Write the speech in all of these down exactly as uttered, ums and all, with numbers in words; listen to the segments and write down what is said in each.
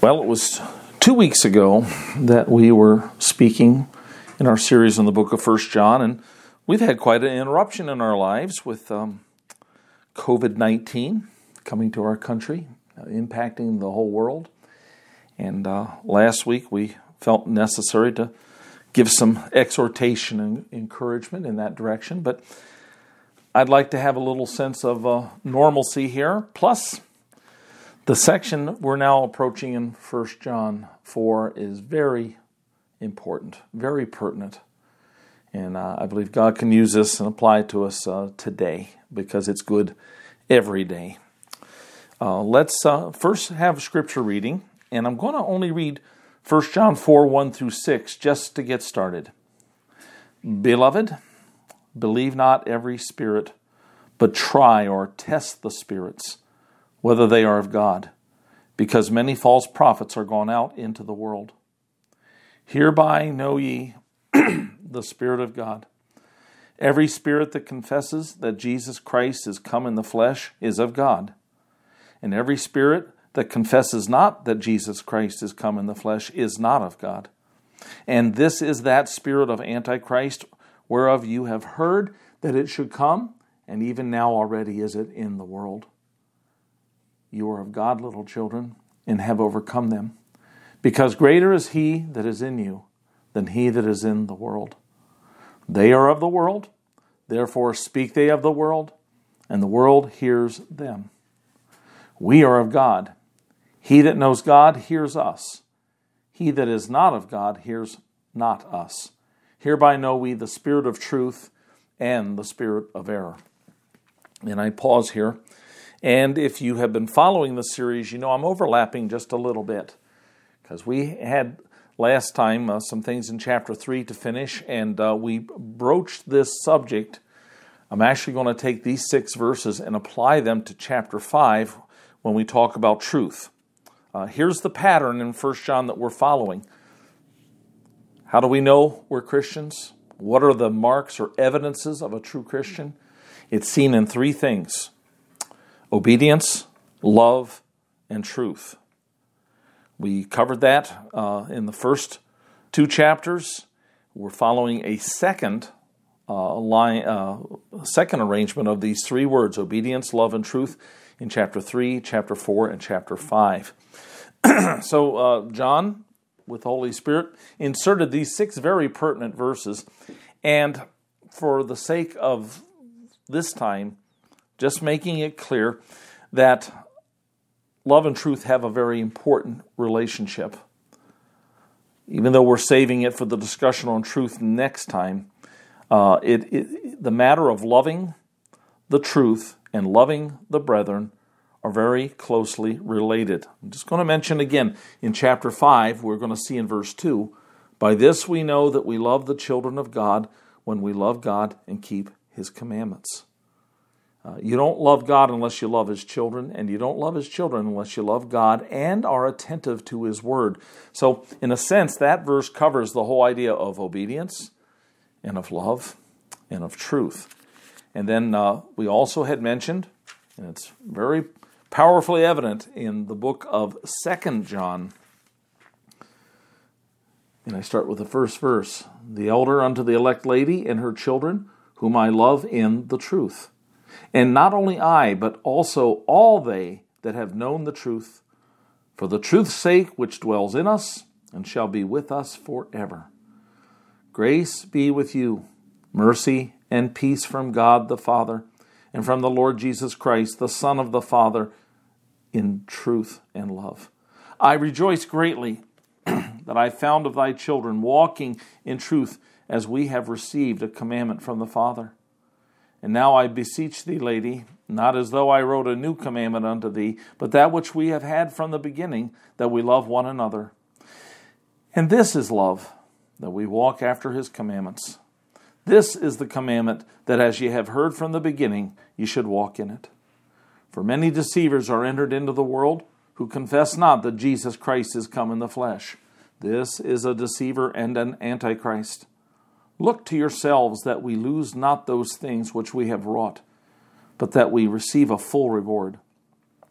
Well, it was two weeks ago that we were speaking in our series on the book of First John, and we've had quite an interruption in our lives with um, covid nineteen coming to our country, uh, impacting the whole world. And uh, last week we felt necessary to give some exhortation and encouragement in that direction, but I'd like to have a little sense of uh, normalcy here. Plus, the section we're now approaching in First John four is very important, very pertinent. And uh, I believe God can use this and apply it to us uh, today because it's good every day. Uh, let's uh, first have scripture reading, and I'm going to only read First John four, one through six, just to get started. Beloved, believe not every spirit, but try or test the spirits, whether they are of God, because many false prophets are gone out into the world. Hereby know ye the Spirit of God. Every spirit that confesses that Jesus Christ is come in the flesh is of God, and every spirit that confesses not that Jesus Christ is come in the flesh is not of God. And this is that spirit of Antichrist, whereof you have heard that it should come, and even now already is it in the world. You are of God, little children, and have overcome them, because greater is he that is in you than he that is in the world. They are of the world, therefore speak they of the world, and the world hears them. We are of God. He that knows God hears us. He that is not of God hears not us. Hereby know we the spirit of truth and the spirit of error. And I pause here. And if you have been following the series, you know I'm overlapping just a little bit, because we had last time uh, some things in chapter three to finish, and uh, we broached this subject. I'm actually going to take these six verses and apply them to chapter five when we talk about truth. Uh, here's the pattern in First John that we're following. How do we know we're Christians? What are the marks or evidences of a true Christian? It's seen in three things: obedience, love, and truth. We covered that uh, in the first two chapters. We're following a second uh, line, uh, second arrangement of these three words: obedience, love, and truth, in chapter three, chapter four, and chapter five. so uh, John, with the Holy Spirit, inserted these six very pertinent verses, and for the sake of this time, just making it clear that love and truth have a very important relationship. Even though we're saving it for the discussion on truth next time, uh, it, it, the matter of loving the truth and loving the brethren are very closely related. I'm just going to mention again, in chapter five, we're going to see in verse two, by this we know that we love the children of God, when we love God and keep His commandments. Uh, you don't love God unless you love His children, and you don't love His children unless you love God and are attentive to His word. So, in a sense, that verse covers the whole idea of obedience and of love and of truth. And then uh, we also had mentioned, and it's very powerfully evident in the book of Second John, and I start with the first verse: the elder unto the elect lady and her children, whom I love in the truth. And not only I, but also all they that have known the truth, for the truth's sake which dwells in us and shall be with us forever. Grace be with you, mercy and peace from God the Father, and from the Lord Jesus Christ, the Son of the Father, in truth and love. I rejoice greatly that I found of thy children walking in truth, as we have received a commandment from the Father. And now I beseech thee, lady, not as though I wrote a new commandment unto thee, but that which we have had from the beginning, that we love one another. And this is love, that we walk after His commandments. This is the commandment, that as ye have heard from the beginning, ye should walk in it. For many deceivers are entered into the world, who confess not that Jesus Christ is come in the flesh. This is a deceiver and an antichrist. Look to yourselves that we lose not those things which we have wrought, but that we receive a full reward.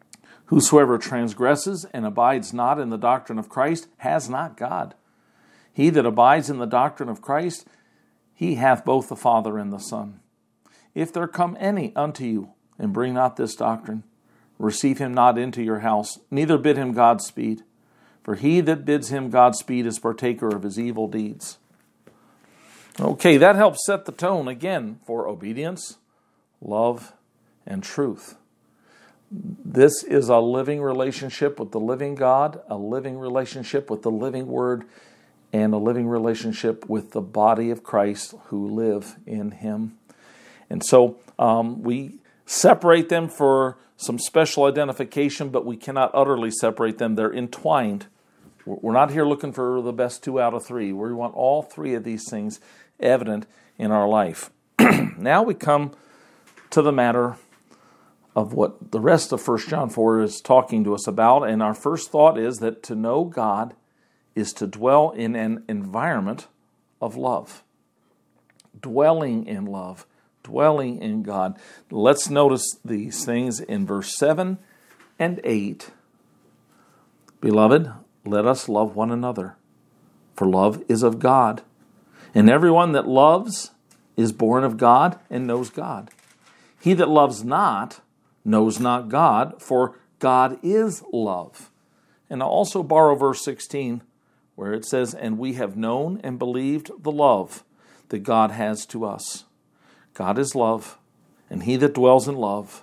Whosoever transgresses and abides not in the doctrine of Christ has not God. He that abides in the doctrine of Christ, he hath both the Father and the Son. If there come any unto you, and bring not this doctrine, receive him not into your house, neither bid him Godspeed. For he that bids him Godspeed is partaker of his evil deeds. Okay, that helps set the tone again for obedience, love, and truth. This is a living relationship with the living God, a living relationship with the living Word, and a living relationship with the body of Christ who live in Him. And so um, we separate them for some special identification, but we cannot utterly separate them. They're entwined. We're not here looking for the best two out of three. We want all three of these things evident in our life. Now we come to the matter of what the rest of First John four is talking to us about. And our first thought is that to know God is to dwell in an environment of love. Dwelling in love. Dwelling in God. Let's notice these things in verse seven and eight. Beloved, let us love one another, for love is of God. And everyone that loves is born of God and knows God. He that loves not knows not God, for God is love. And I'll also borrow verse sixteen, where it says, and we have known and believed the love that God has to us. God is love, and he that dwells in love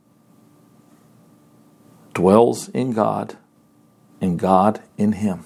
dwells in God, and God in him.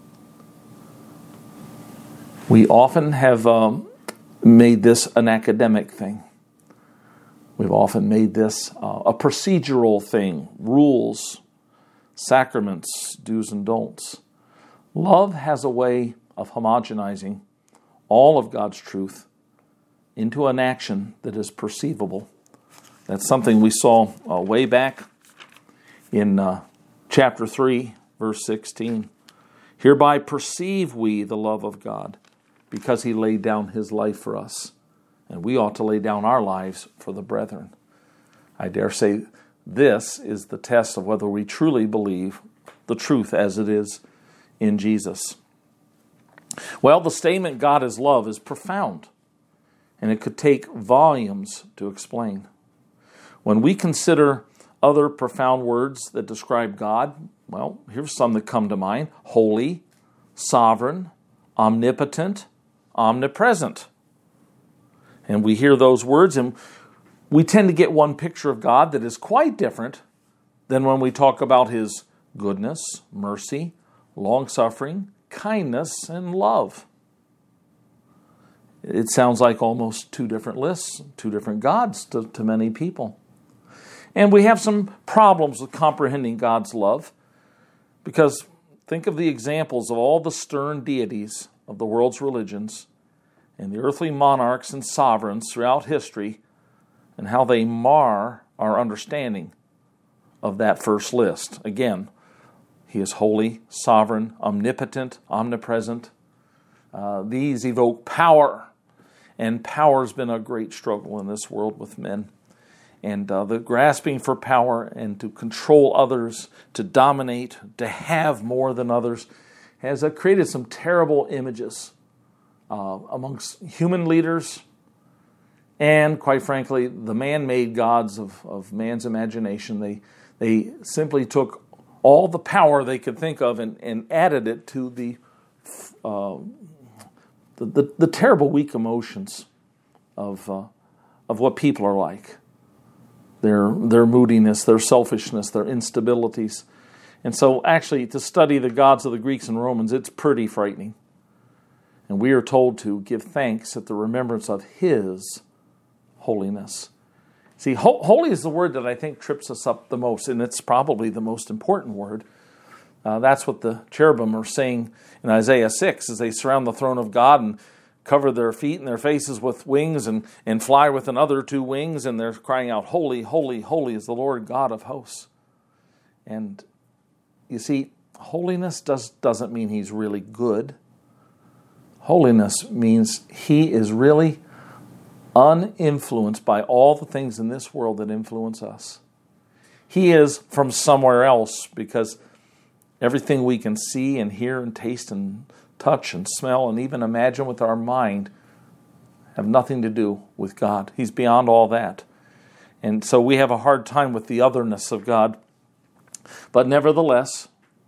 We often have um, made this an academic thing. We've often made this uh, a procedural thing, rules, sacraments, do's and don'ts. Love has a way of homogenizing all of God's truth into an action that is perceivable. That's something we saw uh, way back in uh, chapter three, verse sixteen. Hereby perceive we the love of God, because he laid down his life for us. And we ought to lay down our lives for the brethren. I dare say this is the test of whether we truly believe the truth as it is in Jesus. Well, the statement God is love is profound, and it could take volumes to explain. When we consider other profound words that describe God, well, here's some that come to mind. Holy, sovereign, omnipotent, omnipresent. And we hear those words, and we tend to get one picture of God that is quite different than when we talk about his goodness, mercy, long-suffering, kindness, and love. It sounds like almost two different lists, two different gods to, to many people. And we have some problems with comprehending God's love, because think of the examples of all the stern deities of the world's religions and the earthly monarchs and sovereigns throughout history, and how they mar our understanding of that first list. Again, he is holy, sovereign, omnipotent, omnipresent. Uh, these evoke power, and power has been a great struggle in this world with men. And uh, the grasping for power and to control others, to dominate, to have more than others, has uh, created some terrible images uh, amongst human leaders and, quite frankly, the man-made gods of, of man's imagination. They, they simply took all the power they could think of and, and added it to the, uh, the, the the terrible weak emotions of uh, of what people are like. Their their moodiness, their selfishness, their instabilities. And so actually to study the gods of the Greeks and Romans, it's pretty frightening. And we are told to give thanks at the remembrance of his holiness. See, ho- holy is the word that I think trips us up the most, and it's probably the most important word. Uh, that's what the cherubim are saying in Isaiah six as they surround the throne of God and cover their feet and their faces with wings and, and fly with another two wings, and they're crying out, holy, holy, holy is the Lord God of hosts. And you see, holiness does, doesn't mean he's really good. Holiness means he is really uninfluenced by all the things in this world that influence us. He is from somewhere else, because everything we can see and hear and taste and touch and smell and even imagine with our mind have nothing to do with God. He's beyond all that. And so we have a hard time with the otherness of God. But nevertheless,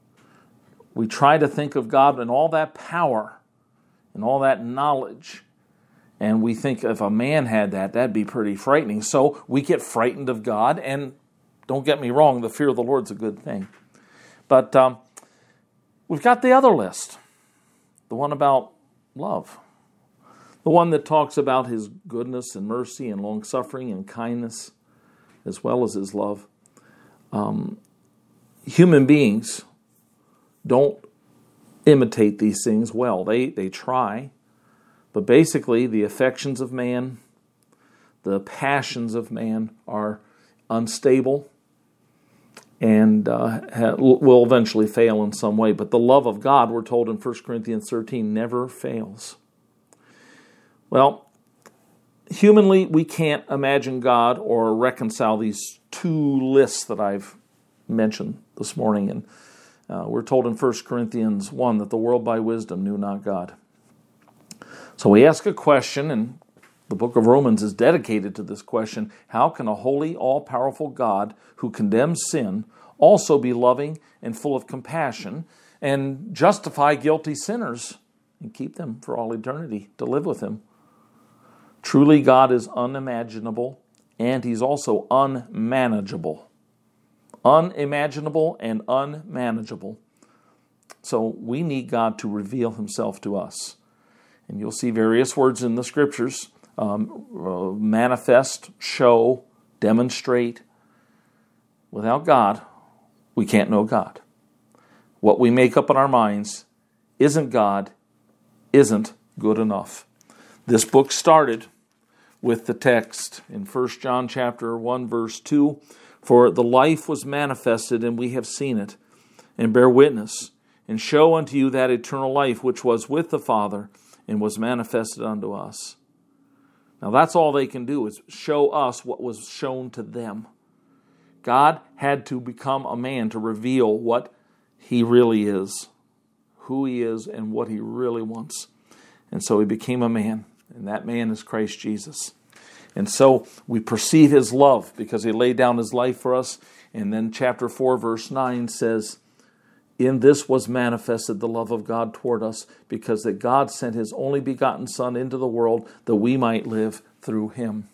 we try to think of God in all that power and all that knowledge. And we think if a man had that, that'd be pretty frightening. So we get frightened of God. And don't get me wrong, the fear of the Lord's a good thing. But um, we've got the other list, the one about love, the one that talks about His goodness and mercy and long-suffering and kindness, as well as His love. Um, human beings don't imitate these things well. They, they try, but basically the affections of man, the passions of man are unstable and uh, ha- will eventually fail in some way. But the love of God, we're told in First Corinthians thirteen, never fails. Well, humanly, we can't imagine God or reconcile these two lists that I've mentioned this morning. And uh, we're told in First Corinthians one that the world by wisdom knew not God. So we ask a question, and the book of Romans is dedicated to this question: how can a holy, all-powerful God who condemns sin also be loving and full of compassion and justify guilty sinners and keep them for all eternity to live with Him? Truly, God is unimaginable, and He's also unmanageable. Unimaginable and unmanageable. So we need God to reveal Himself to us. And you'll see various words in the Scriptures: um, uh, manifest, show, demonstrate. Without God, we can't know God. What we make up in our minds isn't God, isn't good enough. This book started with the text in First John chapter one, verse two, "For the life was manifested, and we have seen it, and bear witness, and show unto you that eternal life which was with the Father, and was manifested unto us." Now that's all they can do, is show us what was shown to them. God had to become a man to reveal what He really is, who He is, and what He really wants. And so He became a man, and that man is Christ Jesus. And so we perceive His love because He laid down His life for us. And then chapter four, verse nine says, "In this was manifested the love of God toward us, because that God sent His only begotten Son into the world that we might live through Him."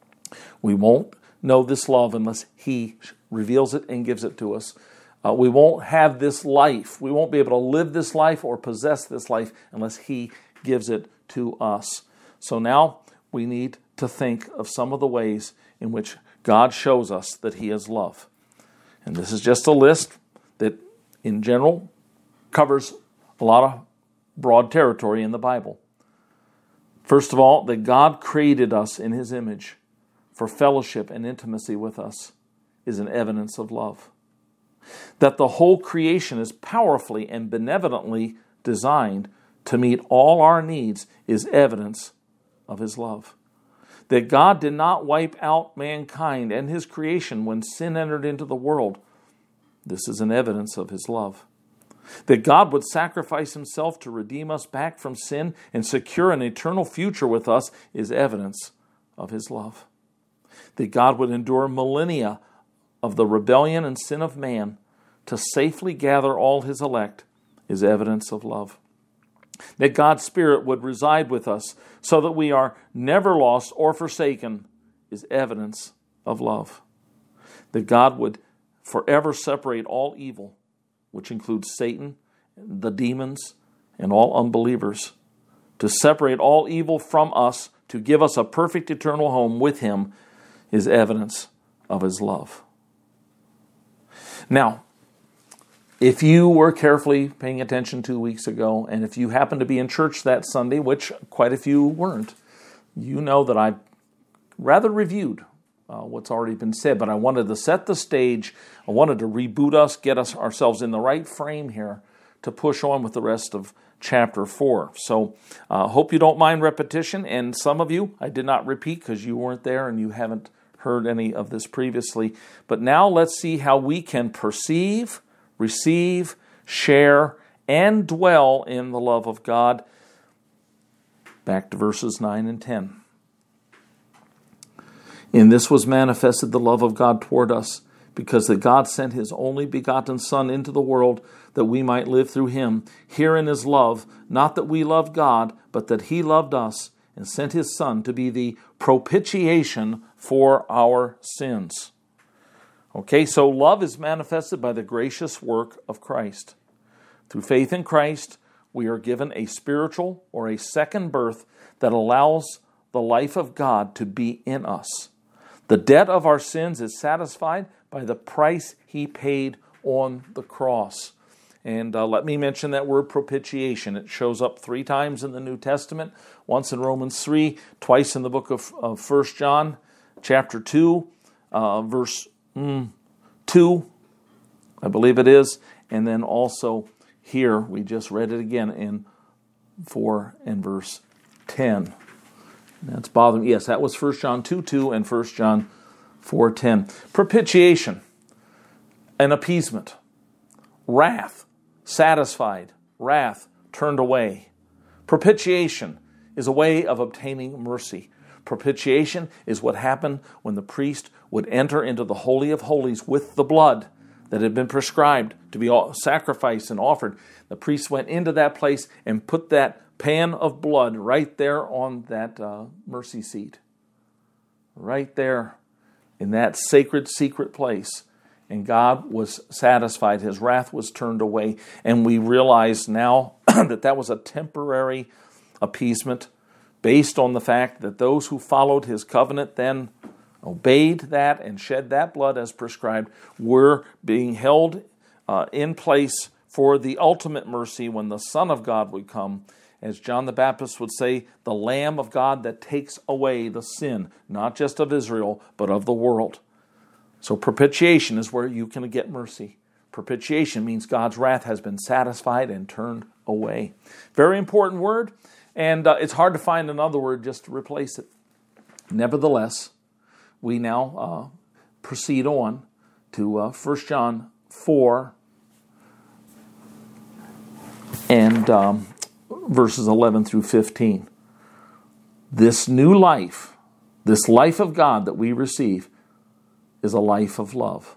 We won't know this love unless He reveals it and gives it to us. Uh, we won't have this life. We won't be able to live this life or possess this life unless He gives it to us. So now we need to think of some of the ways in which God shows us that He is love. And this is just a list that, in general, covers a lot of broad territory in the Bible. First of all, that God created us in His image for fellowship and intimacy with us is an evidence of love. That the whole creation is powerfully and benevolently designed to meet all our needs is evidence of His love. That God did not wipe out mankind and His creation when sin entered into the world, this is an evidence of His love. That God would sacrifice Himself to redeem us back from sin and secure an eternal future with us is evidence of His love. That God would endure millennia of the rebellion and sin of man to safely gather all His elect is evidence of love. That God's Spirit would reside with us so that we are never lost or forsaken is evidence of love. That God would forever separate all evil, which includes Satan, the demons, and all unbelievers, to separate all evil from us, to give us a perfect eternal home with Him, is evidence of His love. Now, if you were carefully paying attention two weeks ago, and if you happened to be in church that Sunday, which quite a few weren't, you know that I rather reviewed uh, what's already been said, but I wanted to set the stage. I wanted to reboot us, get us ourselves in the right frame here to push on with the rest of chapter four. So I uh, hope you don't mind repetition, and some of you I did not repeat because you weren't there and you haven't heard any of this previously. But now let's see how we can perceive, receive, share, and dwell in the love of God. Back to verses nine and ten. In this was manifested the love of God toward us, because that God sent his only begotten Son into the world that we might live through him. Herein is love, not that we loved God, but that he loved us and sent his Son to be the propitiation for our sins. Okay, so love is manifested by the gracious work of Christ. Through faith in Christ, we are given a spiritual or a second birth that allows the life of God to be in us. The debt of our sins is satisfied by the price he paid on the cross. And uh, let me mention that word propitiation. It shows up three times in the New Testament, once in Romans three, twice in the book of, of First John, chapter two, uh, verse mm, two, I believe it is, and then also here, we just read it again in four and verse ten. That's bothering me. Yes, that was First John two two and First John four ten. Propitiation, an appeasement, wrath, satisfied, wrath, turned away. Propitiation is a way of obtaining mercy. Propitiation is what happened when the priest would enter into the Holy of Holies with the blood that had been prescribed to be sacrificed and offered. The priest went into that place and put that pan of blood right there on that uh, mercy seat. Right there in that sacred, secret place. And God was satisfied. His wrath was turned away. And we realize now that that was a temporary appeasement based on the fact that those who followed his covenant then obeyed that and shed that blood as prescribed were being held uh, in place for the ultimate mercy when the Son of God would come. As John the Baptist would say, the Lamb of God that takes away the sin, not just of Israel, but of the world. So propitiation is where you can get mercy. Propitiation means God's wrath has been satisfied and turned away. Very important word, and uh, it's hard to find another word just to replace it. Nevertheless, we now uh, proceed on to uh, First John four and um, verses eleven through fifteen. This new life, this life of God that we receive, is a life of love.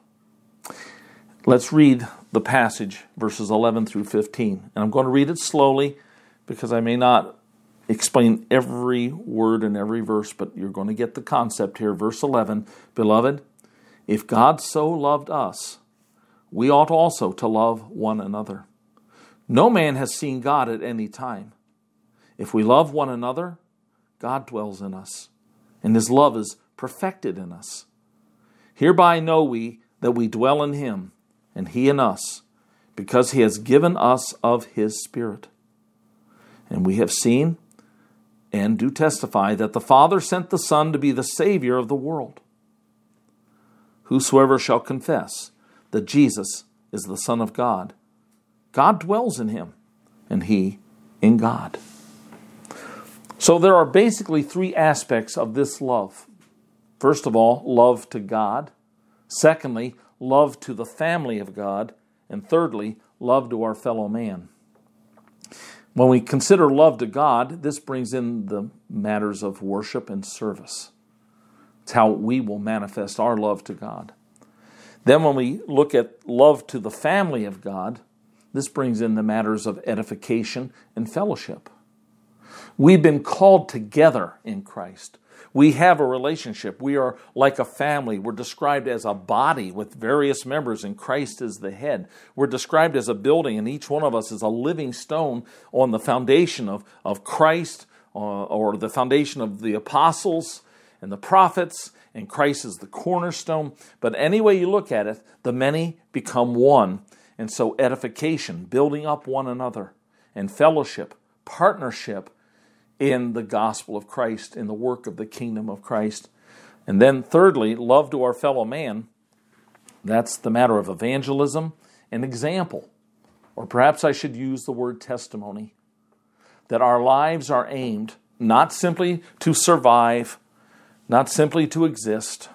Let's read the passage, verses eleven through fifteen. And I'm going to read it slowly because I may not explain every word in every verse, but you're going to get the concept here. Verse eleven, Beloved, if God so loved us, we ought also to love one another. No man has seen God at any time. If we love one another, God dwells in us, and his love is perfected in us. Hereby know we that we dwell in him, and he in us, because he has given us of his Spirit. And we have seen and do testify that the Father sent the Son to be the Savior of the world. Whosoever shall confess that Jesus is the Son of God, God dwells in him, and he in God. So there are basically three aspects of this love. First of all, love to God. Secondly, love to the family of God. And thirdly, love to our fellow man. When we consider love to God, this brings in the matters of worship and service. It's how we will manifest our love to God. Then when we look at love to the family of God, this brings in the matters of edification and fellowship. We've been called together in Christ. We have a relationship. We are like a family. We're described as a body with various members, and Christ is the head. We're described as a building, and each one of us is a living stone on the foundation of, of Christ, uh, or the foundation of the apostles and the prophets, and Christ is the cornerstone. But any way you look at it, the many become one. And so edification, building up one another, and fellowship, partnership in the gospel of Christ, in the work of the kingdom of Christ. And then thirdly, love to our fellow man. That's the matter of evangelism and example. Or perhaps I should use the word testimony. That our lives are aimed not simply to survive, not simply to exist,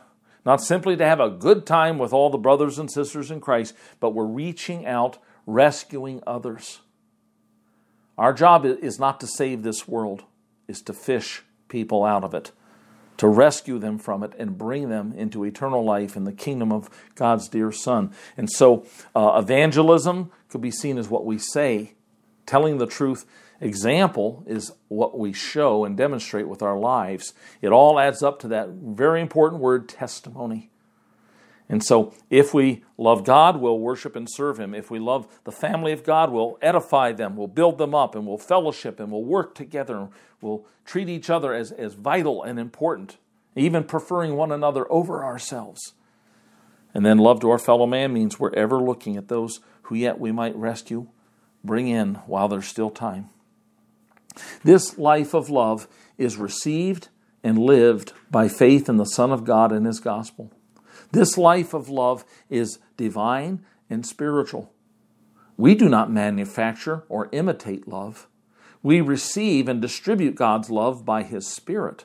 Not simply to have a good time with all the brothers and sisters in Christ, but we're reaching out, rescuing others. Our job is not to save this world, is to fish people out of it, to rescue them from it and bring them into eternal life in the kingdom of God's dear Son. And so uh, evangelism could be seen as what we say. Telling the truth, example is what we show and demonstrate with our lives. It all adds up to that very important word, testimony. And so if we love God, we'll worship and serve Him. If we love the family of God, we'll edify them, we'll build them up, and we'll fellowship, and we'll work together. We'll treat each other as, as vital and important, even preferring one another over ourselves. And then love to our fellow man means we're ever looking at those who yet we might rescue, bring in while there's still time. This life of love is received and lived by faith in the Son of God and His gospel. This life of love is divine and spiritual. We do not manufacture or imitate love. We receive and distribute God's love by His Spirit.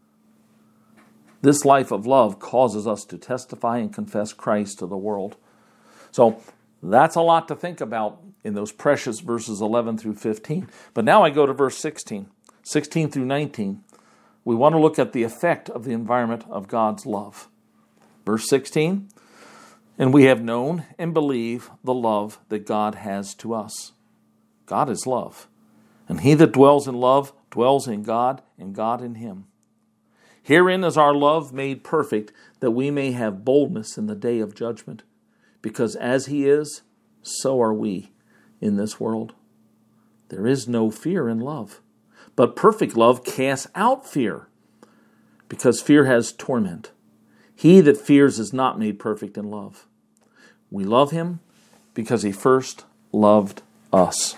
This life of love causes us to testify and confess Christ to the world. So that's a lot to think about in those precious verses eleven through fifteen. But now I go to verse sixteen, sixteen through nineteen. We want to look at the effect of the environment of God's love. Verse sixteen, and we have known and believe the love that God has to us. God is love, and he that dwells in love dwells in God, and God in him. Herein is our love made perfect, that we may have boldness in the day of judgment, because as he is, so are we in this world. There is no fear in love, but perfect love casts out fear, because fear has torment. He that fears is not made perfect in love. We love him because he first loved us.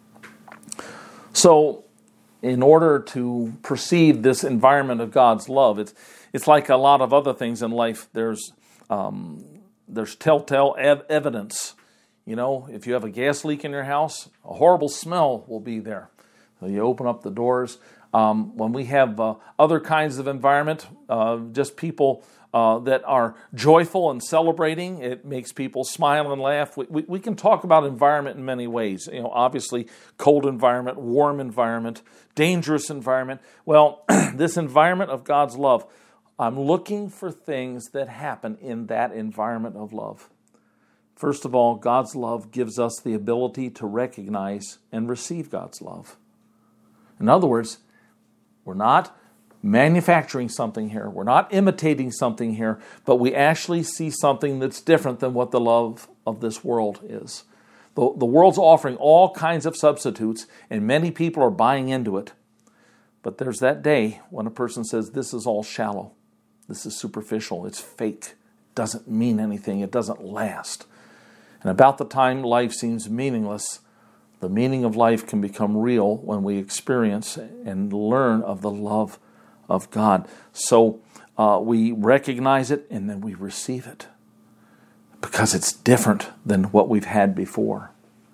So, in order to perceive this environment of God's love, it's it's like a lot of other things in life. There's um, there's telltale ev- evidence. You know, if you have a gas leak in your house, a horrible smell will be there. So you open up the doors. Um, when we have uh, other kinds of environment, uh, just people uh, that are joyful and celebrating, it makes people smile and laugh. We, we, we can talk about environment in many ways. You know, obviously, cold environment, warm environment, dangerous environment. Well, this environment of God's love, I'm looking for things that happen in that environment of love. First of all, God's love gives us the ability to recognize and receive God's love. In other words, we're not manufacturing something here. We're not imitating something here, but we actually see something that's different than what the love of this world is. The, the world's offering all kinds of substitutes, and many people are buying into it. But there's that day when a person says, this is all shallow. This is superficial. It's fake. It doesn't mean anything. It doesn't last. And about the time life seems meaningless, the meaning of life can become real when we experience and learn of the love of God. So uh, we recognize it and then we receive it because it's different than what we've had before.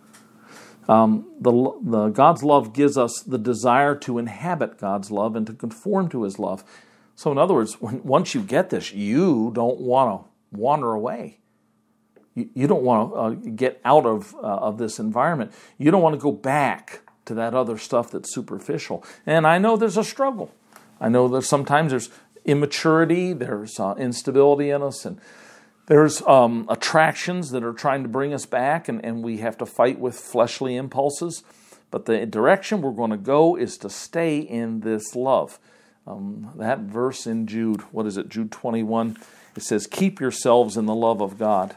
Um, the, the God's love gives us the desire to inhabit God's love and to conform to his love. So in other words, when, once you get this, you don't want to wander away. You don't want to uh, get out of uh, of this environment. You don't want to go back to that other stuff that's superficial. And I know there's a struggle. I know that sometimes there's immaturity, there's uh, instability in us, and there's um, attractions that are trying to bring us back, and, and we have to fight with fleshly impulses. But the direction we're going to go is to stay in this love. Um, that verse in Jude, what is it, Jude twenty-one, it says, keep yourselves in the love of God.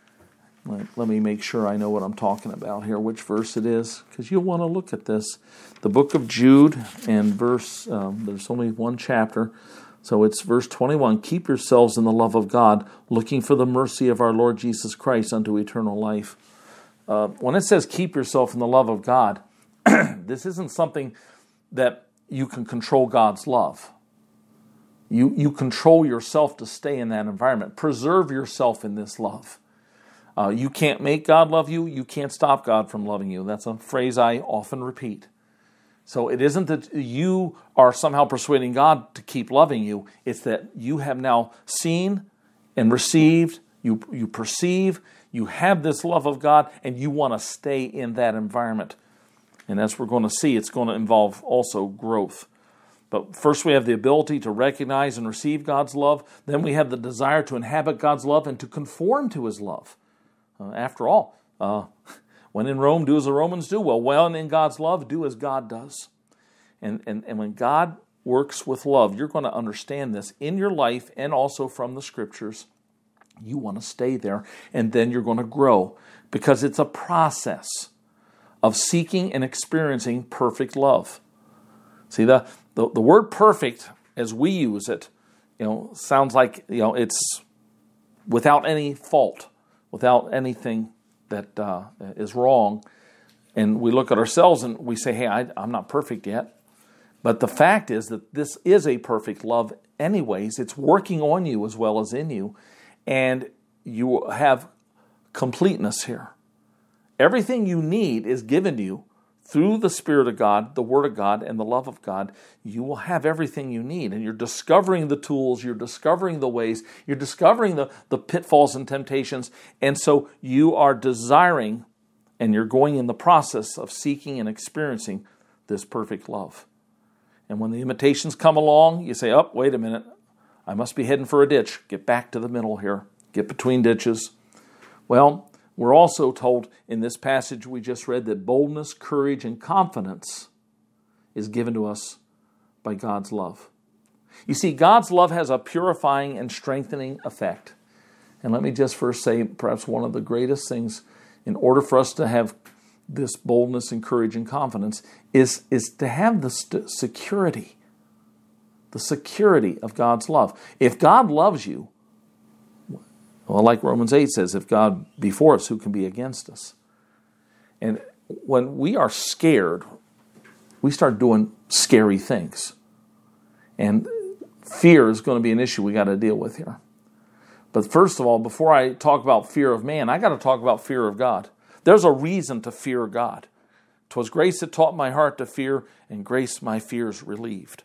Let me make sure I know what I'm talking about here, which verse it is, because you'll want to look at this. The book of Jude, and verse, um, there's only one chapter, so it's verse twenty-one. Keep yourselves in the love of God, looking for the mercy of our Lord Jesus Christ unto eternal life. Uh, when it says keep yourself in the love of God, this isn't something that you can control God's love. You, you control yourself to stay in that environment. Preserve yourself in this love. Uh, you can't make God love you. You can't stop God from loving you. That's a phrase I often repeat. So it isn't that you are somehow persuading God to keep loving you. It's that you have now seen and received, you, you perceive, you have this love of God, and you want to stay in that environment. And as we're going to see, it's going to involve also growth. But first we have the ability to recognize and receive God's love. Then we have the desire to inhabit God's love and to conform to His love. Uh, after all, uh, when in Rome, do as the Romans do. Well, when in God's love, do as God does. And, and, and when God works with love, you're going to understand this in your life and also from the Scriptures. You want to stay there, and then you're going to grow, because it's a process of seeking and experiencing perfect love. See, the, the, the word perfect, as we use it, you know, sounds like, you know, it's without any fault, without anything that uh, is wrong. And we look at ourselves and we say, hey, I, I'm not perfect yet. But the fact is that this is a perfect love anyways. It's working on you as well as in you. And you have completeness here. Everything you need is given to you through the Spirit of God, the Word of God, and the love of God. You will have everything you need. And you're discovering the tools, you're discovering the ways, you're discovering the, the pitfalls and temptations. And so you are desiring, and you're going in the process of seeking and experiencing this perfect love. And when the invitations come along, you say, oh, wait a minute, I must be heading for a ditch. Get back to the middle here. Get between ditches. Well, we're also told in this passage we just read that boldness, courage, and confidence is given to us by God's love. You see, God's love has a purifying and strengthening effect. And let me just first say, perhaps one of the greatest things in order for us to have this boldness and courage and confidence is, is to have the st- security, the security of God's love. If God loves you, well, like Romans eight says, if God be for us, who can be against us? And when we are scared, we start doing scary things. And fear is going to be an issue we got to deal with here. But first of all, before I talk about fear of man, I got to talk about fear of God. There's a reason to fear God. 'Twas grace that taught my heart to fear, and grace my fears relieved.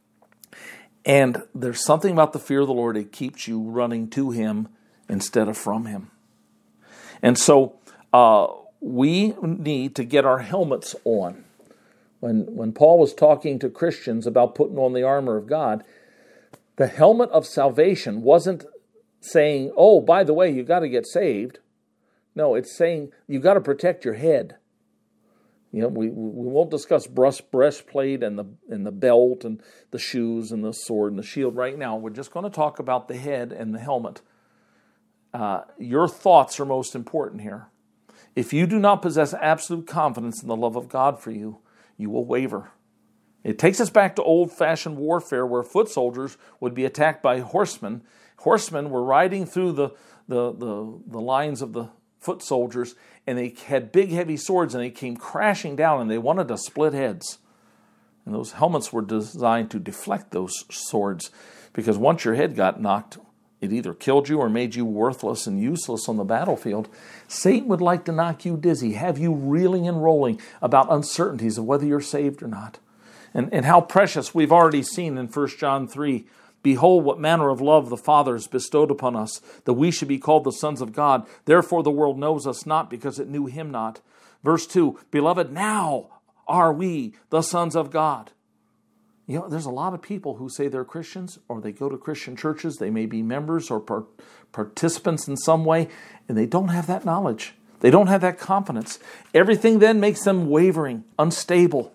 And there's something about the fear of the Lord that keeps you running to Him instead of from Him. And so uh, we need to get our helmets on. When, when Paul was talking to Christians about putting on the armor of God, the helmet of salvation wasn't saying, oh, by the way, you got to get saved. No, it's saying you got to protect your head. You know, we we won't discuss breast, breastplate and the and the belt and the shoes and the sword and the shield right now. We're just going to talk about the head and the helmet. Uh, your thoughts are most important here. If you do not possess absolute confidence in the love of God for you, you will waver. It takes us back to old-fashioned warfare where foot soldiers would be attacked by horsemen. Horsemen were riding through the the the, the lines of the foot soldiers, and they had big, heavy swords, and they came crashing down, and they wanted to split heads. And those helmets were designed to deflect those swords, because once your head got knocked, it either killed you or made you worthless and useless on the battlefield. Satan would like to knock you dizzy, have you reeling and rolling about uncertainties of whether you're saved or not. And, and how precious we've already seen in First John three. Behold, what manner of love the Father has bestowed upon us, that we should be called the sons of God. Therefore the world knows us not, because it knew Him not. Verse two, Beloved, now are we the sons of God. You know, there's a lot of people who say they're Christians, or they go to Christian churches. They may be members or par- participants in some way, and they don't have that knowledge. They don't have that confidence. Everything then makes them wavering, unstable,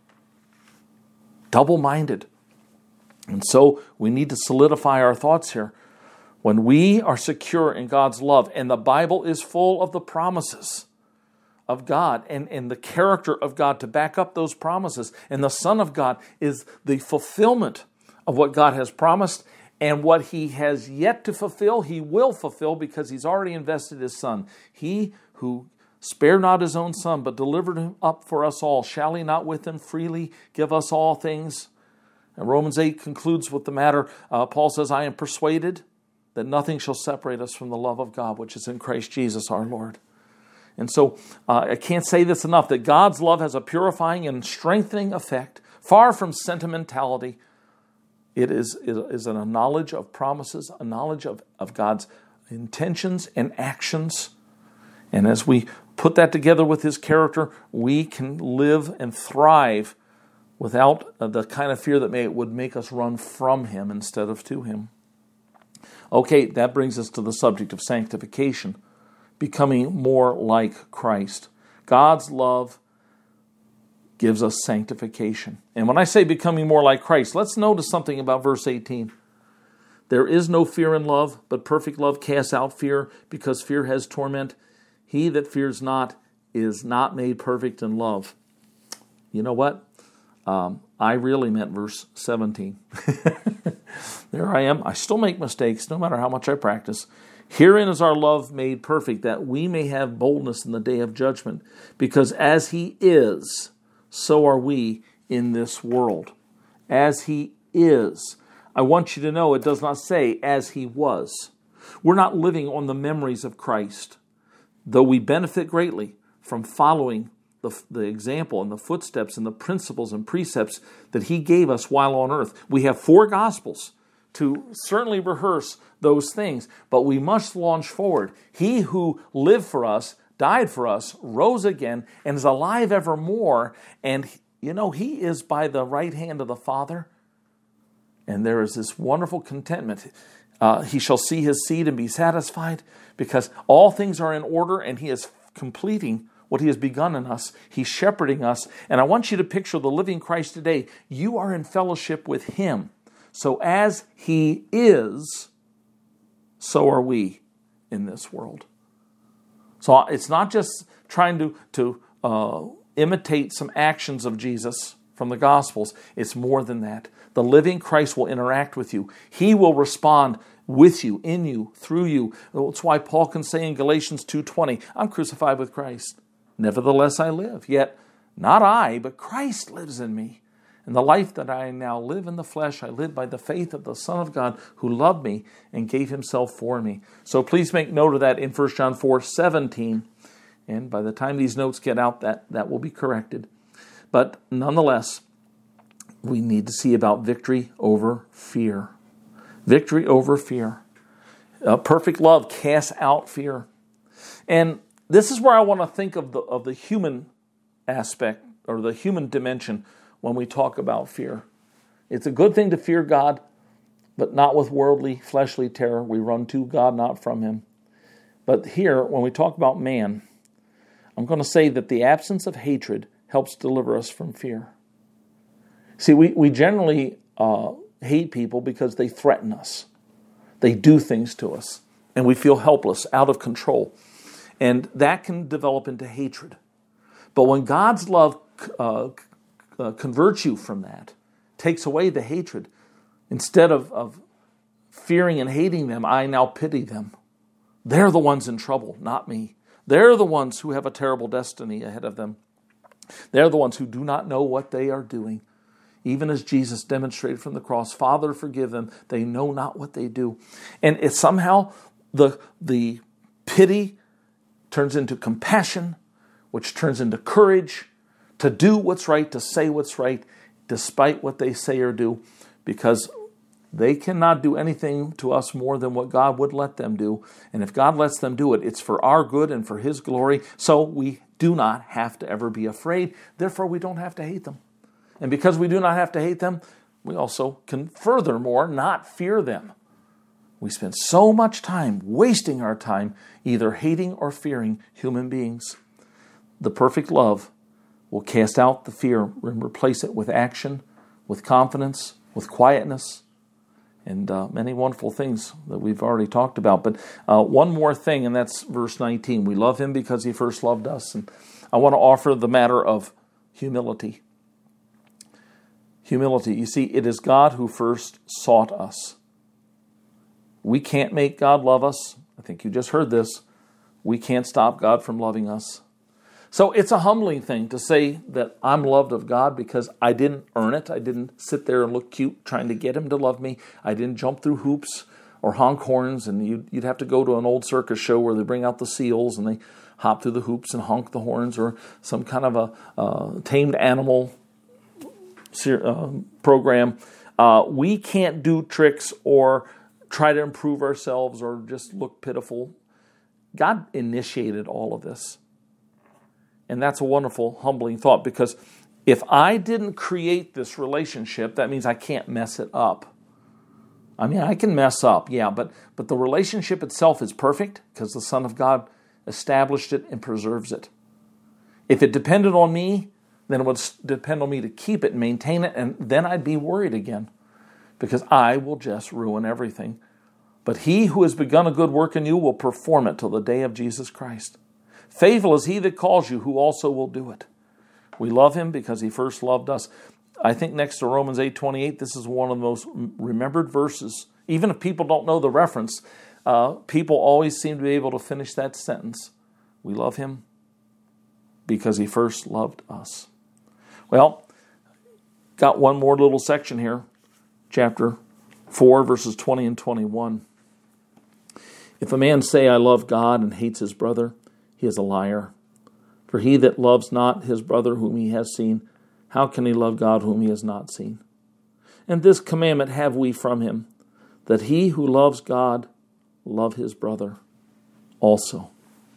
double-minded. And so we need to solidify our thoughts here. When we are secure in God's love, and the Bible is full of the promises of God and, and the character of God to back up those promises, and the Son of God is the fulfillment of what God has promised, and what He has yet to fulfill, He will fulfill, because He's already invested His Son. He who spared not His own Son, but delivered Him up for us all, shall He not with Him freely give us all things? And Romans eight concludes with the matter. Uh, Paul says, I am persuaded that nothing shall separate us from the love of God, which is in Christ Jesus our Lord. And so uh, I can't say this enough, that God's love has a purifying and strengthening effect, far from sentimentality. It is, it is a knowledge of promises, a knowledge of, of God's intentions and actions. And as we put that together with His character, we can live and thrive without the kind of fear that may, would make us run from Him instead of to Him. Okay, that brings us to the subject of sanctification, becoming more like Christ. God's love gives us sanctification. And when I say becoming more like Christ, let's notice something about verse eighteen. There is no fear in love, but perfect love casts out fear, because fear has torment. He that fears not is not made perfect in love. You know what? Um, I really meant verse seventeen. There I am. I still make mistakes, no matter how much I practice. Herein is our love made perfect, that we may have boldness in the day of judgment. Because as He is, so are we in this world. As He is. I want you to know it does not say as He was. We're not living on the memories of Christ. Though we benefit greatly from following the, the example and the footsteps and the principles and precepts that He gave us while on earth. We have four Gospels to certainly rehearse those things, but we must launch forward. He who lived for us, died for us, rose again, and is alive evermore. And, you know, He is by the right hand of the Father. And there is this wonderful contentment. Uh, he shall see His seed and be satisfied, because all things are in order and He is completing what He has begun in us. He's shepherding us. And I want you to picture the living Christ today. You are in fellowship with Him. So as He is, so are we in this world. So it's not just trying to, to uh, imitate some actions of Jesus from the Gospels. It's more than that. The living Christ will interact with you. He will respond with you, in you, through you. That's why Paul can say in Galatians two twenty, I'm crucified with Christ. Nevertheless I live. Yet not I, but Christ lives in me. And the life that I now live in the flesh, I live by the faith of the Son of God who loved me and gave Himself for me. So please make note of that in First John four seventeen. And by the time these notes get out, that, that will be corrected. But nonetheless, we need to see about victory over fear. Victory over fear. Uh, perfect love casts out fear. And this is where I want to think of the, of the human aspect, or the human dimension, when we talk about fear. It's a good thing to fear God, but not with worldly, fleshly terror. We run to God, not from Him. But here, when we talk about man, I'm going to say that the absence of hatred helps deliver us from fear. See, we, we generally uh, hate people because they threaten us. They do things to us, and we feel helpless, out of control. And that can develop into hatred. But when God's love uh, Uh, converts you from that, takes away the hatred. Instead of, of fearing and hating them, I now pity them. They're the ones in trouble, not me. They're the ones who have a terrible destiny ahead of them. They're the ones who do not know what they are doing. Even as Jesus demonstrated from the cross, Father, forgive them. They know not what they do. And it somehow, the, the pity turns into compassion, which turns into courage, to do what's right, to say what's right, despite what they say or do, because they cannot do anything to us more than what God would let them do. And if God lets them do it, it's for our good and for His glory. So we do not have to ever be afraid. Therefore, we don't have to hate them. And because we do not have to hate them, we also can furthermore not fear them. We spend so much time wasting our time either hating or fearing human beings. The perfect love will cast out the fear and replace it with action, with confidence, with quietness, and uh, many wonderful things that we've already talked about. But uh, one more thing, and that's verse nineteen. We love Him because He first loved us. And I want to offer the matter of humility. Humility. You see, it is God who first sought us. We can't make God love us. I think you just heard this. We can't stop God from loving us. So it's a humbling thing to say that I'm loved of God because I didn't earn it. I didn't sit there and look cute trying to get Him to love me. I didn't jump through hoops or honk horns, and you'd, you'd have to go to an old circus show where they bring out the seals and they hop through the hoops and honk the horns, or some kind of a uh, tamed animal uh, program. Uh, we can't do tricks or try to improve ourselves or just look pitiful. God initiated all of this. And that's a wonderful, humbling thought, because if I didn't create this relationship, that means I can't mess it up. I mean, I can mess up, yeah, but, but the relationship itself is perfect because the Son of God established it and preserves it. If it depended on me, then it would depend on me to keep it and maintain it, and then I'd be worried again because I will just ruin everything. But he who has begun a good work in you will perform it till the day of Jesus Christ. Faithful is he that calls you, who also will do it. We love him because he first loved us. I think next to Romans eight twenty-eight, this is one of the most remembered verses. Even if people don't know the reference, uh, people always seem to be able to finish that sentence. We love him because he first loved us. Well, got one more little section here. Chapter four, verses twenty and twenty-one. If a man say, I love God, and hates his brother, he is a liar. For he that loves not his brother whom he has seen, how can he love God whom he has not seen? And this commandment have we from him, that he who loves God love his brother also.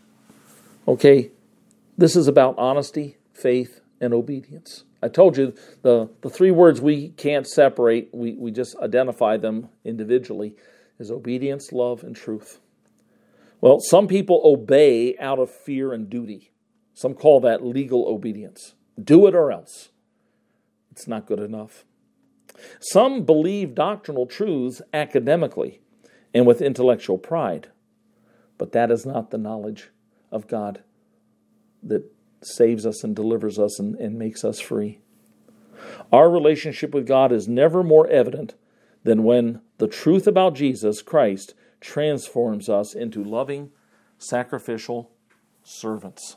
Okay, this is about honesty, faith, and obedience. I told you the, the three words we can't separate, we, we just identify them individually, is obedience, love, and truth. Well, some people obey out of fear and duty. Some call that legal obedience. Do it or else. It's not good enough. Some believe doctrinal truths academically and with intellectual pride, but that is not the knowledge of God that saves us and delivers us and, and makes us free. Our relationship with God is never more evident than when the truth about Jesus Christ transforms us into loving, sacrificial servants.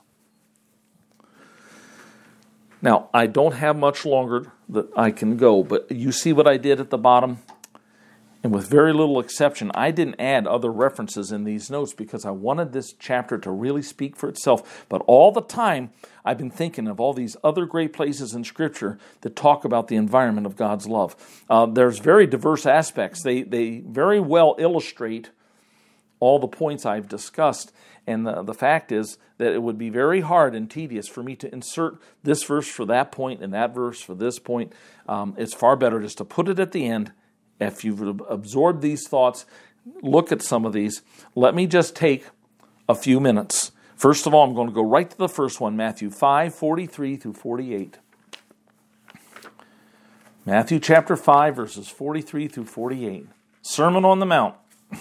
Now, I don't have much longer that I can go, but you see what I did at the bottom? And with very little exception, I didn't add other references in these notes because I wanted this chapter to really speak for itself. But all the time, I've been thinking of all these other great places in Scripture that talk about the environment of God's love. Uh, there's very diverse aspects. They, they very well illustrate all the points I've discussed. And the, the fact is that it would be very hard and tedious for me to insert this verse for that point and that verse for this point. Um, it's far better just to put it at the end. If you've absorbed these thoughts, look at some of these. Let me just take a few minutes. First of all, I'm going to go right to the first one, Matthew five, forty-three through forty-eight. Matthew chapter five, verses forty-three through forty-eight. Sermon on the Mount.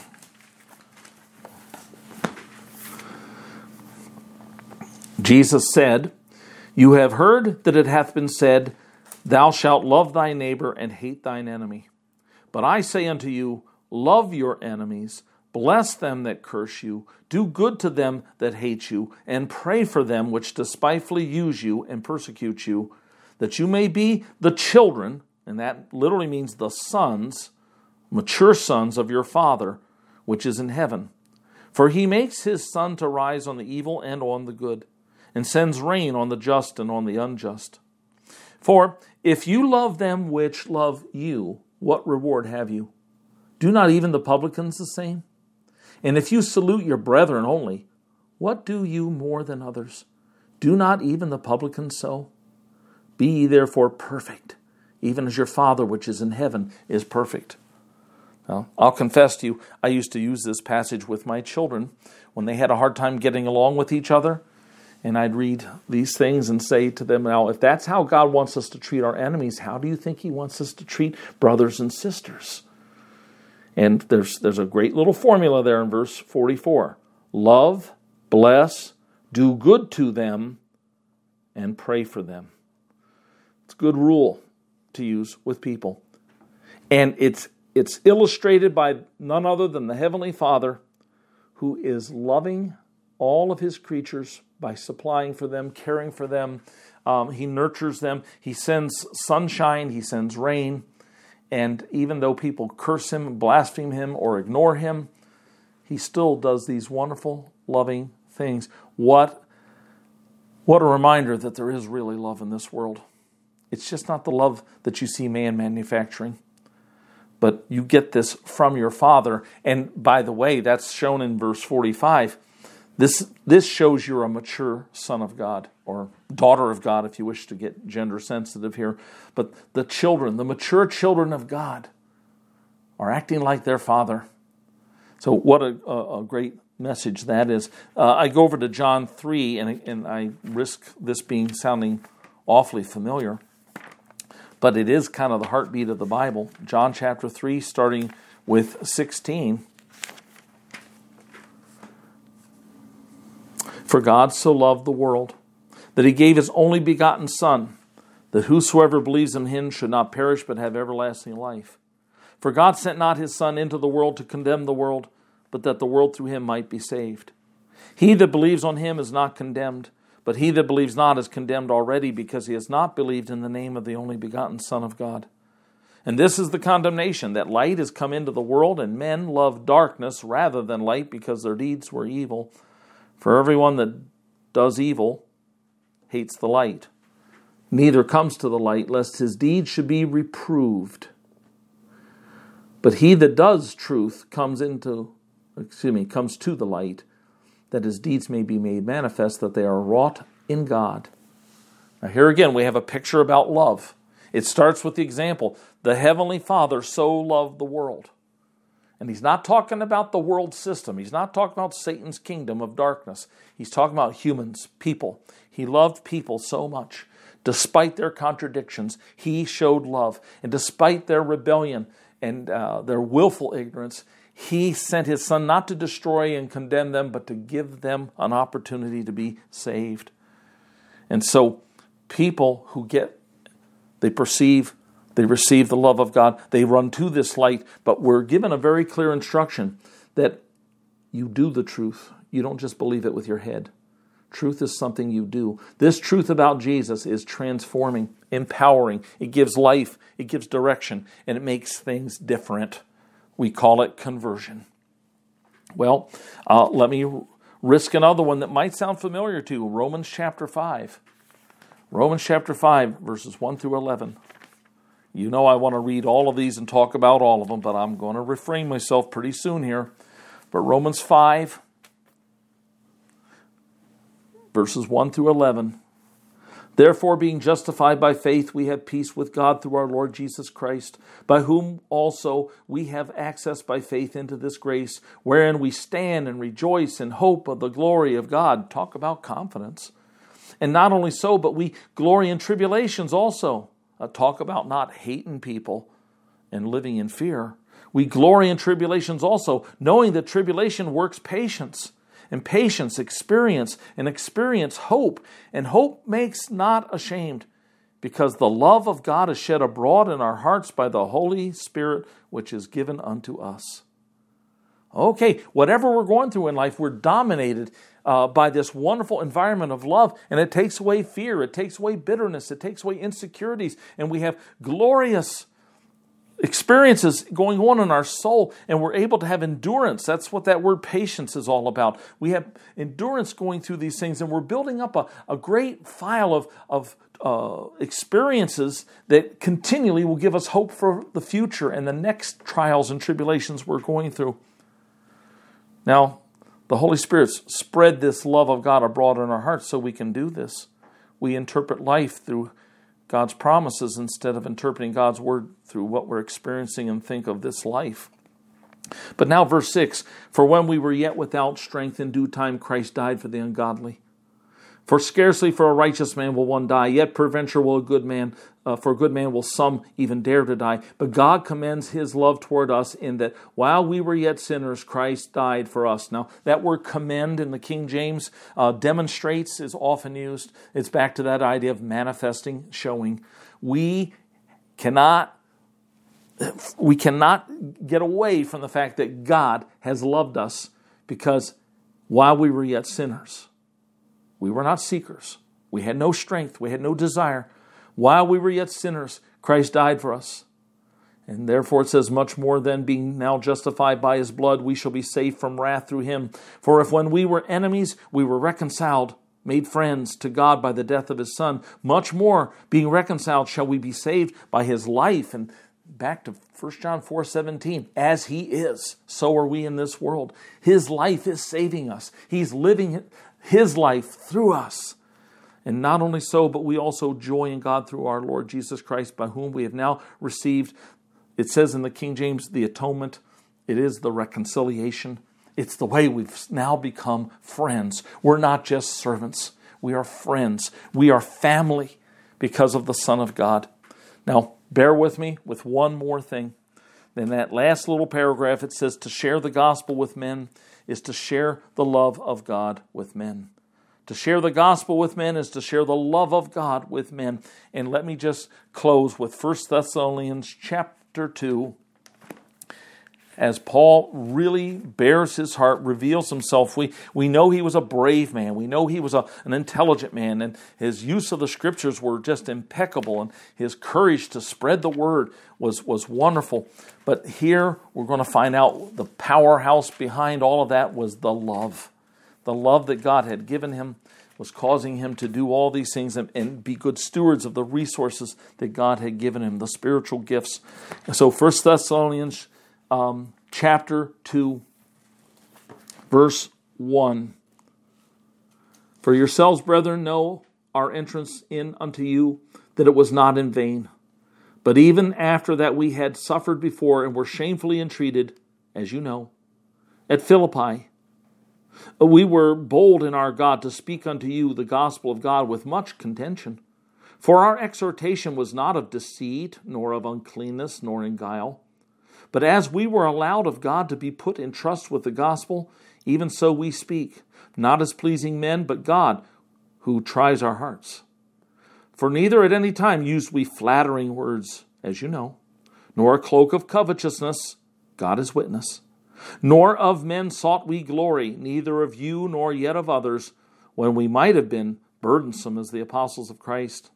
Jesus said, You have heard that it hath been said, Thou shalt love thy neighbor and hate thine enemy. But I say unto you, love your enemies, bless them that curse you, do good to them that hate you, and pray for them which despitefully use you and persecute you, that you may be the children, and that literally means the sons, mature sons of your Father, which is in heaven. For he makes his sun to rise on the evil and on the good, and sends rain on the just and on the unjust. For if you love them which love you, what reward have you? Do not even the publicans the same? And if you salute your brethren only, what do you more than others? Do not even the publicans so? Be ye therefore perfect, even as your Father which is in heaven is perfect. Now, I'll confess to you, I used to use this passage with my children when they had a hard time getting along with each other. And I'd read these things and say to them, now, if that's how God wants us to treat our enemies, how do you think he wants us to treat brothers and sisters? And there's, there's a great little formula there in verse forty-four. Love, bless, do good to them, and pray for them. It's a good rule to use with people. And it's, it's illustrated by none other than the Heavenly Father, who is loving all of his creatures by supplying for them, caring for them. Um, he nurtures them. He sends sunshine. He sends rain. And even though people curse him, blaspheme him, or ignore him, he still does these wonderful, loving things. What, what a reminder that there is really love in this world. It's just not the love that you see man manufacturing. but you get this from your Father. And by the way, that's shown in verse forty-five. This, this shows you're a mature son of God, or daughter of God, if you wish to get gender sensitive here. But the children, the mature children of God, are acting like their Father. So what a, a, a great message that is. Uh, I go over to John three, and, and I risk this being sounding awfully familiar, but it is kind of the heartbeat of the Bible. John chapter three, starting with sixteen. For God so loved the world, that he gave his only begotten Son, that whosoever believes in him should not perish, but have everlasting life. For God sent not his Son into the world to condemn the world, but that the world through him might be saved. He that believes on him is not condemned, but he that believes not is condemned already, because he has not believed in the name of the only begotten Son of God. And this is the condemnation, that light has come into the world, and men love darkness rather than light, because their deeds were evil. For everyone that does evil hates the light, neither comes to the light, lest his deeds should be reproved. But he that does truth comes into, excuse me, comes to the light, that his deeds may be made manifest, that they are wrought in God. Now here again, we have a picture about love. It starts with the example, the Heavenly Father so loved the world. And he's not talking about the world system. He's not talking about Satan's kingdom of darkness. He's talking about humans, people. He loved people so much. Despite their contradictions, he showed love. And despite their rebellion and uh, their willful ignorance, he sent his Son not to destroy and condemn them, but to give them an opportunity to be saved. And so people who get, they perceive, they receive the love of God, they run to this light, but we're given a very clear instruction that you do the truth. You don't just believe it with your head. Truth is something you do. This truth about Jesus is transforming, empowering. It gives life, it gives direction, and it makes things different. We call it conversion. Well, uh, let me risk another one that might sound familiar to you. Romans chapter five. Romans chapter five, verses one through eleven. You know I want to read all of these and talk about all of them, but I'm going to refrain myself pretty soon here. But Romans five, verses one through eleven. Therefore, being justified by faith, we have peace with God through our Lord Jesus Christ, by whom also we have access by faith into this grace, wherein we stand and rejoice in hope of the glory of God. Talk about confidence. And not only so, but we glory in tribulations also. Uh, talk about not hating people and living in fear. We glory in tribulations also, knowing that tribulation works patience. And patience, experience, and experience hope. And hope makes not ashamed, because the love of God is shed abroad in our hearts by the Holy Spirit, which is given unto us. Okay, whatever we're going through in life, we're dominated uh, by this wonderful environment of love, and it takes away fear, it takes away bitterness, it takes away insecurities, and we have glorious experiences going on in our soul, and we're able to have endurance. That's what that word patience is all about. We have endurance going through these things, and we're building up a, a great file of, of uh, experiences that continually will give us hope for the future and the next trials and tribulations we're going through. Now, the Holy Spirit spread this love of God abroad in our hearts so we can do this. We interpret life through God's promises instead of interpreting God's word through what we're experiencing and think of this life. But now verse six, for when we were yet without strength, in due time Christ died for the ungodly. For scarcely for a righteous man will one die, yet peradventure will a good man, uh, for a good man will some even dare to die. But God commends his love toward us in that while we were yet sinners, Christ died for us. Now, that word commend in the King James uh, demonstrates is often used. It's back to that idea of manifesting, showing. We cannot, we cannot get away from the fact that God has loved us, because while we were yet sinners, we were not seekers. We had no strength. We had no desire. While we were yet sinners, Christ died for us. And therefore it says, much more than being now justified by his blood, we shall be saved from wrath through him. For if when we were enemies, we were reconciled, made friends to God by the death of his Son, much more being reconciled shall we be saved by his life. And back to First John four seventeen. As he is, so are we in this world. His life is saving us. He's living his life through us. And not only so, but we also joy in God through our Lord Jesus Christ, by whom we have now received, it says in the King James, the atonement. It is the reconciliation. It's the way we've now become friends. We're not just servants. We are friends. We are family because of the Son of God. Now, bear with me with one more thing. In that last little paragraph, it says to share the gospel with men is to share the love of God with men. To share the gospel with men is to share the love of God with men. And let me just close with First Thessalonians chapter two. As Paul really bears his heart, reveals himself, we, we know he was a brave man. We know he was a, an intelligent man, and his use of the scriptures were just impeccable, and his courage to spread the word was, was wonderful. But here we're going to find out the powerhouse behind all of that was the love. The love that God had given him was causing him to do all these things and, and be good stewards of the resources that God had given him, the spiritual gifts. So First Thessalonians Um, chapter two, verse one. For yourselves, brethren, know our entrance in unto you, that it was not in vain. But even after that we had suffered before and were shamefully entreated, as you know, at Philippi, we were bold in our God to speak unto you the gospel of God with much contention. For our exhortation was not of deceit, nor of uncleanness, nor in guile. But as we were allowed of God to be put in trust with the gospel, even so we speak, not as pleasing men, but God, who tries our hearts. For neither at any time used we flattering words, as you know, nor a cloak of covetousness, God is witness, nor of men sought we glory, neither of you nor yet of others, when we might have been burdensome as the apostles of Christ.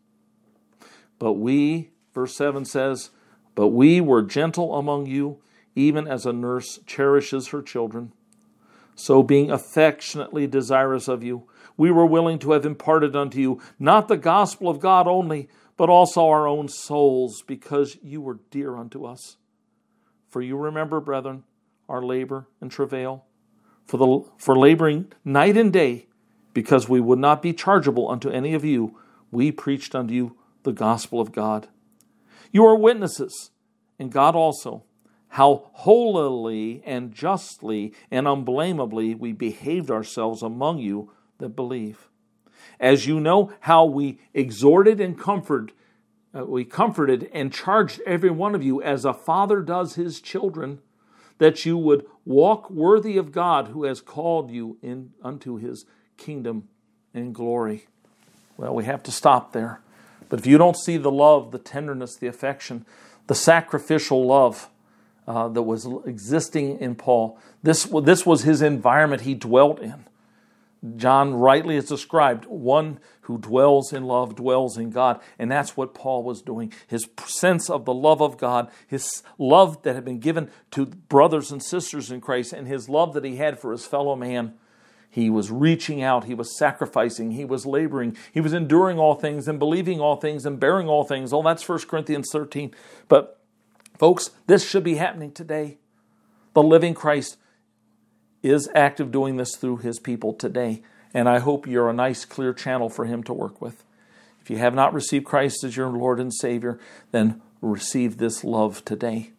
But we, verse seven says, But we were gentle among you, even as a nurse cherishes her children. So being affectionately desirous of you, we were willing to have imparted unto you not the gospel of God only, but also our own souls, because you were dear unto us. For you remember, brethren, our labor and travail, for the for laboring night and day, because we would not be chargeable unto any of you, we preached unto you the gospel of God. You are witnesses, and God also, how holily and justly and unblameably we behaved ourselves among you that believe. As you know how we exhorted and comforted, uh, we comforted and charged every one of you as a father does his children, that you would walk worthy of God who has called you in unto his kingdom and glory. Well, we have to stop there. But if you don't see the love, the tenderness, the affection, the sacrificial love uh, that was existing in Paul, this, this was his environment he dwelt in. John rightly is described, one who dwells in love, dwells in God. And that's what Paul was doing. His sense of the love of God, his love that had been given to brothers and sisters in Christ, and his love that he had for his fellow man. He was reaching out, he was sacrificing, he was laboring, he was enduring all things and believing all things and bearing all things. Oh, that's First Corinthians thirteen. But folks, this should be happening today. The living Christ is active doing this through his people today. And I hope you're a nice, clear channel for him to work with. If you have not received Christ as your Lord and Savior, then receive this love today.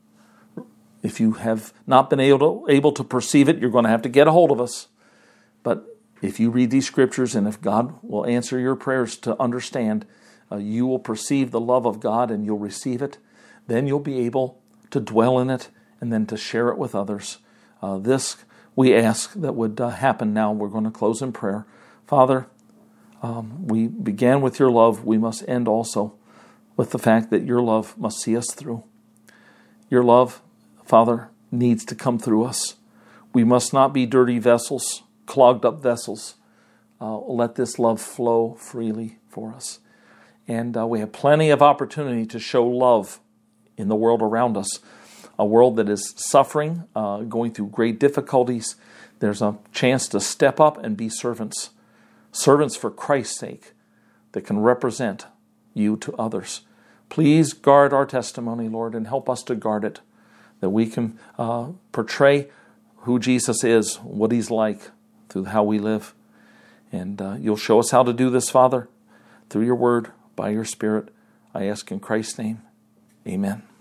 If you have not been able to, able to perceive it, you're going to have to get a hold of us. But if you read these scriptures, and if God will answer your prayers to understand, uh, you will perceive the love of God and you'll receive it. Then you'll be able to dwell in it and then to share it with others. Uh, this we ask that would uh, happen now. We're going to close in prayer. Father, um, we began with your love. We must end also with the fact that your love must see us through. Your love, Father, needs to come through us. We must not be dirty vessels, clogged up vessels. Uh, let this love flow freely for us. And uh, we have plenty of opportunity to show love in the world around us. A world that is suffering, uh, going through great difficulties. There's a chance to step up and be servants. Servants for Christ's sake that can represent you to others. Please guard our testimony, Lord, and help us to guard it, that we can uh, portray who Jesus is, what he's like, through how we live. And uh, you'll show us how to do this, Father, through your word, by your Spirit. I ask in Christ's name, amen.